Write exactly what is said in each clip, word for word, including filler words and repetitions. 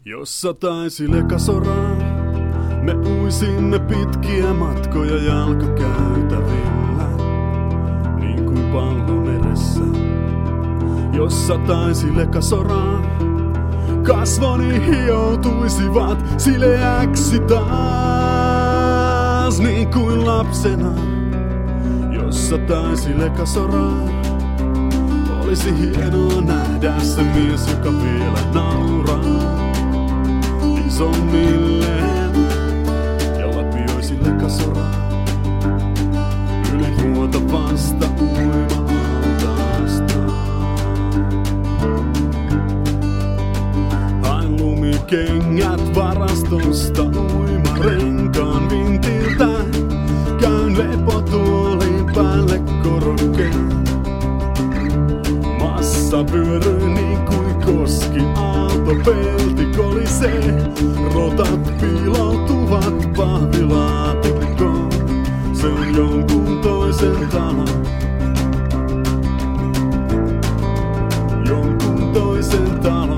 Jos sataisi lekasoraa, me uisimme pitkiä matkoja jalkakäytävillä, niin kuin pallo meressä. Jos sataisi lekasoraa, kasvoni hioutuisivat sileäksi taas, niin kuin lapsena. Jos sataisi lekasoraa, olisi hienoa nähdä se mies, joka vielä nauraa isommilleen ja lapioisi lekasoraa yli vuotavasta uima-altaasta. Hain lumikengät varastosta uimarenkaan vintiltä, käyn lepotuolin päälle korokkeen. Massa pyöryy niin kuin koski, aalto pelti kolisee, rotat piiloutuvat pahvilaatikkoon. Se on jonkun toisen talo, jonkun toisen talo.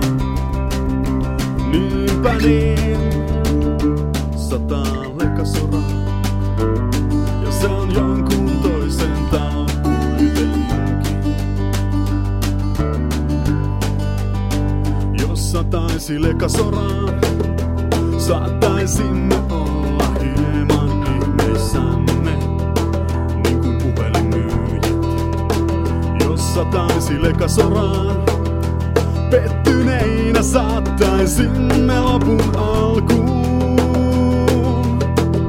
Niinpä niin, sataa lekasoraa, ja se on jonkun toisen talo kuitenkin. Jos sataisi lekasoraa, saattaisimme olla hieman ihmeissämme, niin kuin puhelinmyyjät. Jos sataisi lekasoraa, pettyneinä saattaisimme lopun alkuun.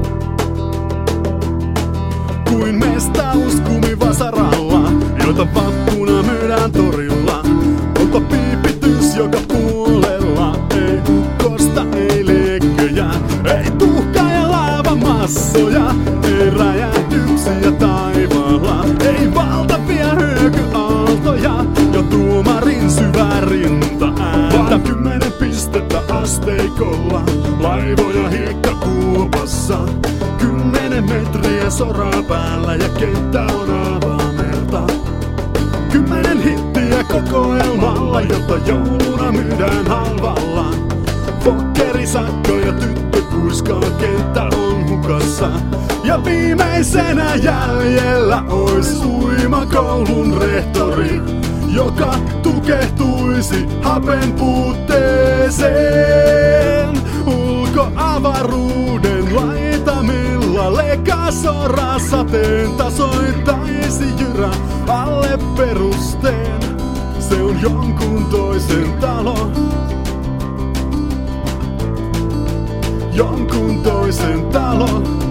Kuin mestaus kumivasaralla, jota vappuna myydään torilla. Onpa piipitys joka puolella, ei ukkosta, ei leikkejä, ei tuhkaa ja laavamassoja, ei räjähdyksiä taivaalla, ei valtavia hyökyaaltoja ja tuomarin syvä rinta ääntä. Vaan kymmenen pistettä asteikolla, laivoja hiekkakuopassa, kymmenen metriä soraa päällä ja kenttä on avaa merta. Kymmenen hittiä kokoelmalla, jota jouluna myydään halvalla. Fokkerisakko ja tyttö kuiskaa, kenttä on hukassa. Ja viimeisenä jäljellä ois uimakoulun rehtori, joka tukehtuisi hapen puutteeseen. Ulkoavaruuden laitamilla lekasora sateen tasoittaisi jyrä alle perusteen. Se on jonkun toisen talo, jonkun toisen talo.